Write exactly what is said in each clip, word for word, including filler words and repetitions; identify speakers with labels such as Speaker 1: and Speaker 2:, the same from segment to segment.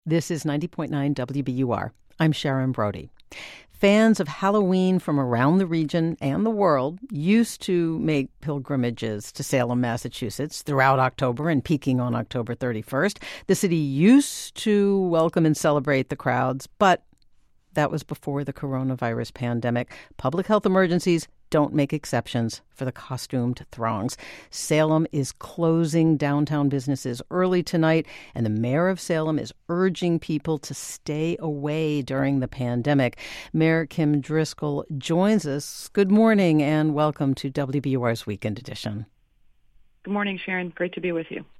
Speaker 1: This is ninety point nine W B U R. I'm Sharon Brody. Fans of Halloween from around the region and the world used to make pilgrimages to Salem, Massachusetts throughout October and peaking on October thirty-first. The city used to welcome and celebrate the crowds, but that was before the coronavirus pandemic. Public health emergencies don't make exceptions for the costumed throngs. Salem is closing downtown businesses early tonight, and the mayor of Salem is urging people to stay away during the pandemic. Mayor Kim Driscoll joins us. Good morning and welcome to W B U R's Weekend Edition.
Speaker 2: Good morning, Sharon. Great to be with you.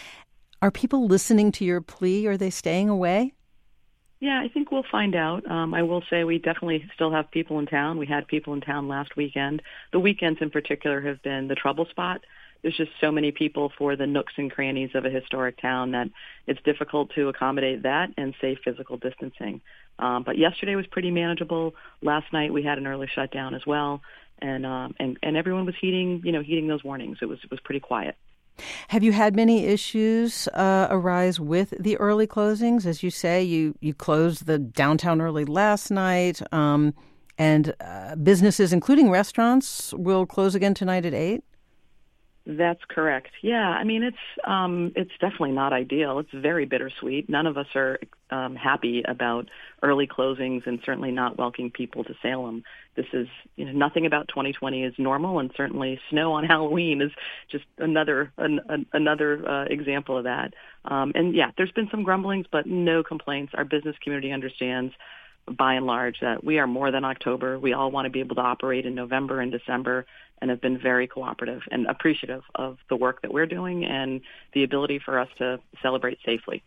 Speaker 1: Are people listening to your plea? Are they staying away?
Speaker 2: Yeah, I think we'll find out. Um, I will say we definitely still have people in town. We had people in town last weekend. The weekends in particular have been the trouble spot. There's just so many people for the nooks and crannies of a historic town that it's difficult to accommodate that and safe physical distancing. Um, but yesterday was pretty manageable. Last night we had an early shutdown as well, and um, and and everyone was heeding, you know, heeding those warnings. It was it was pretty quiet.
Speaker 1: Have you had many issues uh, arise with the early closings? As you say, you, you closed the downtown early last night, um, and uh, businesses, including restaurants, will close again tonight at eight?
Speaker 2: That's correct. Yeah, I mean, it's um, it's definitely not ideal. It's very bittersweet. None of us are um, happy about early closings and certainly not welcoming people to Salem. This is, you know, nothing about twenty twenty is normal, and certainly snow on Halloween is just another an, an, another uh, example of that. Um, and yeah, there's been some grumblings, but no complaints. Our business community understands, by and large, that we are more than October. We all want to be able to operate in November and December, and have been very cooperative and appreciative of the work that we're doing and the ability for us to celebrate safely.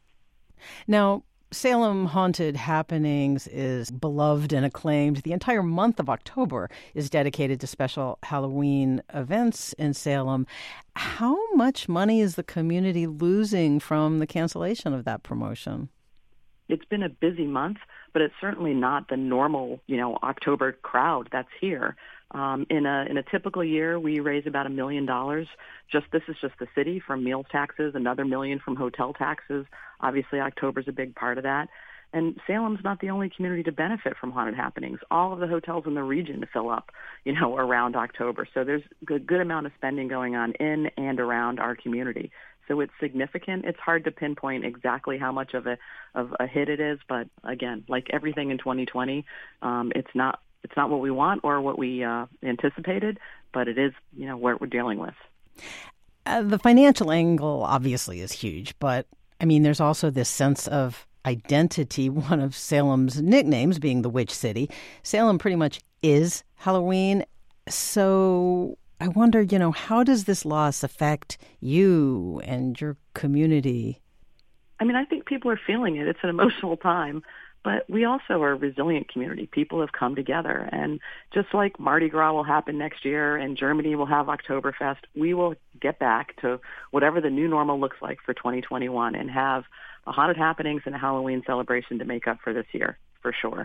Speaker 1: Now, Salem Haunted Happenings is beloved and acclaimed. The entire month of October is dedicated to special Halloween events in Salem. How much money is the community losing from the cancellation of that promotion?
Speaker 2: It's been a busy month, but it's certainly not the normal, you know, October crowd that's here. Um, in a in a typical year, we raise about a million dollars. Just this is just the city from meals taxes, another million from hotel taxes. Obviously, October's a big part of that. And Salem's not the only community to benefit from haunted happenings. All of the hotels in the region fill up, you know, around October. So there's a good amount of spending going on in and around our community. So it's significant. It's hard to pinpoint exactly how much of a of a hit it is, but again, like everything in twenty twenty, um, it's not it's not what we want or what we uh, anticipated, but it is, you know, what we're dealing with.
Speaker 1: Uh, the financial angle obviously is huge, but I mean, there's also this sense of identity. One of Salem's nicknames being the Witch City. Salem pretty much is Halloween, so I wonder, you know, how does this loss affect you and your community?
Speaker 2: I mean, I think people are feeling it. It's an emotional time, but we also are a resilient community. People have come together, and just like Mardi Gras will happen next year and Germany will have Oktoberfest, we will get back to whatever the new normal looks like for twenty twenty-one and have a haunted happenings and a Halloween celebration to make up for this year, for sure.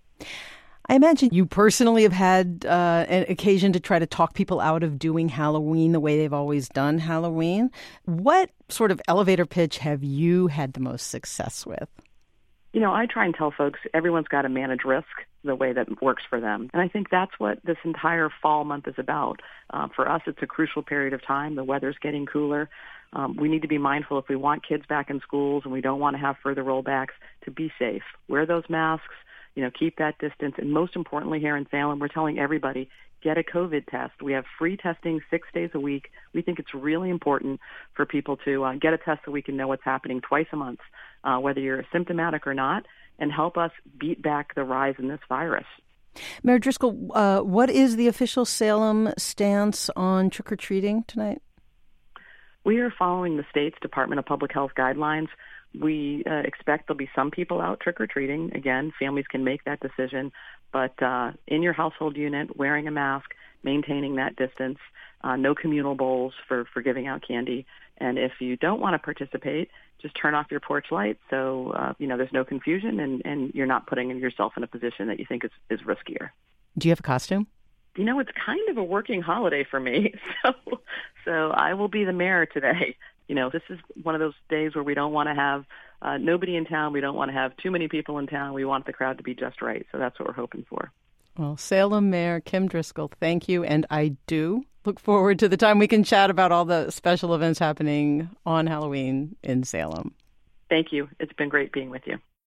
Speaker 1: I imagine you personally have had uh, an occasion to try to talk people out of doing Halloween the way they've always done Halloween. What sort of elevator pitch have you had the most success with?
Speaker 2: You know, I try and tell folks everyone's got to manage risk the way that works for them. And I think that's what this entire fall month is about. Uh, for us, it's a crucial period of time. The weather's getting cooler. Um, we need to be mindful if we want kids back in schools and we don't want to have further rollbacks, to be safe. Wear those masks. You know, keep that distance. And most importantly here in Salem, we're telling everybody, get a COVID test. We have free testing six days a week. We think it's really important for people to uh, get a test so we can know what's happening twice a month, uh, whether you're symptomatic or not, and help us beat back the rise in this virus.
Speaker 1: Mayor Driscoll, uh, what is the official Salem stance on trick-or-treating tonight?
Speaker 2: We are following the state's Department of Public Health guidelines. We uh, expect there'll be some people out trick-or-treating. Again, families can make that decision. But uh, in your household unit, wearing a mask, maintaining that distance, uh, no communal bowls for, for giving out candy. And if you don't want to participate, just turn off your porch light so, uh, you know, there's no confusion and, and you're not putting yourself in a position that you think is, is riskier.
Speaker 1: Do you have a costume?
Speaker 2: You know, it's kind of a working holiday for me. So, so I will be the mayor today. You know, this is one of those days where we don't want to have uh, nobody in town. We don't want to have too many people in town. We want the crowd to be just right. So that's what we're hoping for.
Speaker 1: Well, Salem Mayor Kim Driscoll, thank you. And I do look forward to the time we can chat about all the special events happening on Halloween in Salem.
Speaker 2: Thank you. It's been great being with you.